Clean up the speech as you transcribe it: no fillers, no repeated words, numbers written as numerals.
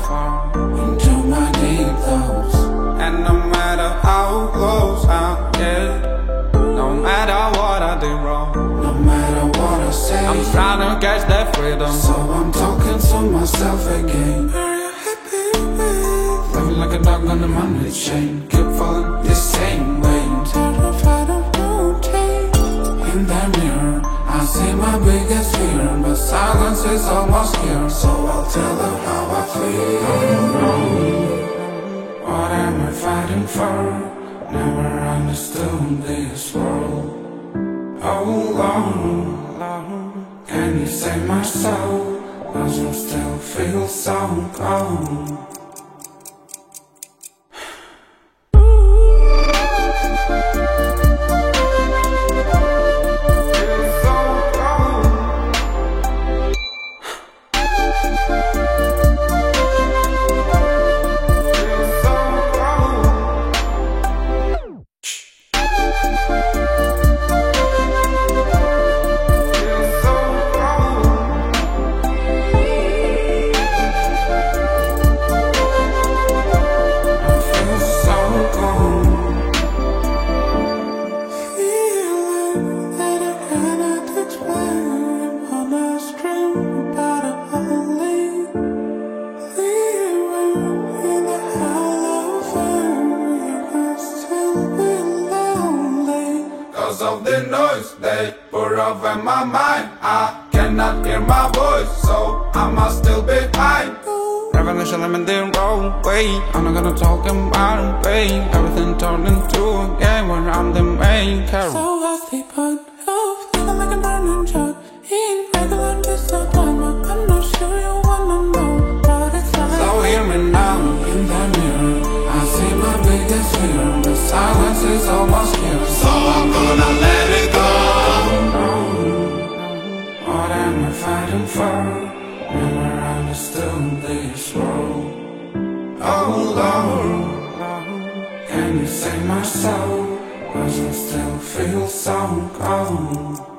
far into my deep thoughts. And no matter how close I get, no matter what I did wrong, no matter what I say, I'm trying to catch that freedom. So I'm talking to myself again. Are you happy with living like a dog on the money chain? Keep falling the same way. Terrified of rotate. In the mirror I see my biggest fear, but silence is almost here. So I'll tell her how I feel. What am I fighting for? Never understood this world. Oh Lord, can you save my soul? 'Cause I still feel so cold. Cause of the noise they pour over my mind, I cannot hear my voice, so I must still be high. Revelation, I'm in the wrong way. I'm not gonna talk about pain. Everything turned into a game where I'm the main character. So I sleep on off, feeling like a burning jug. In regular disappointment, I'm not sure you wanna know what it's like. So hear me now, in the mirror I see my biggest fear. The silence is almost here, so I'm gonna let it go. What am I fighting for? Never understood this world. Oh Lord, can you save my soul? 'Cause I still feel so cold.